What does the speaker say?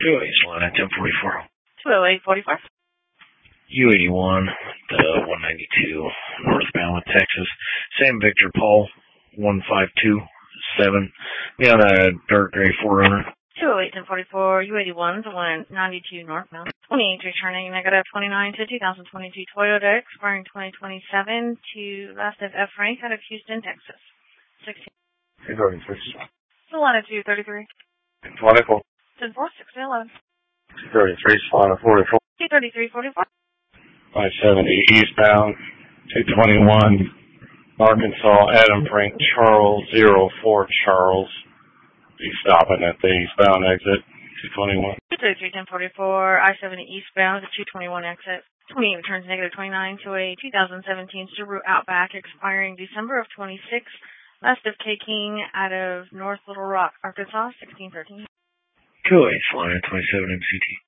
208's flying at 1044. 208-45. U81, the 192, northbound with Texas. Sam Victor Paul, 1527. Be on a dark gray 4Runner. 208-1044, U81, the 192 northbound. 28 returning negative 29 to 2022 Toyota, expiring 2027 to last of F. Frank out of Houston, Texas. 16. 236. The latitude 33. 24. 10-4, 6-11. 233 flying at 44. 233-44. 570 eastbound, 221 Arkansas, Adam Frank Charles, 04 Charles. Be stopping at the eastbound exit, 221. 233-1044, I-70 eastbound, the 221 exit. 28 returns negative 29 to a 2017 Subaru Outback, expiring December of 26. Last of K. King out of North Little Rock, Arkansas, 1613. 208's flying at 27 MCT.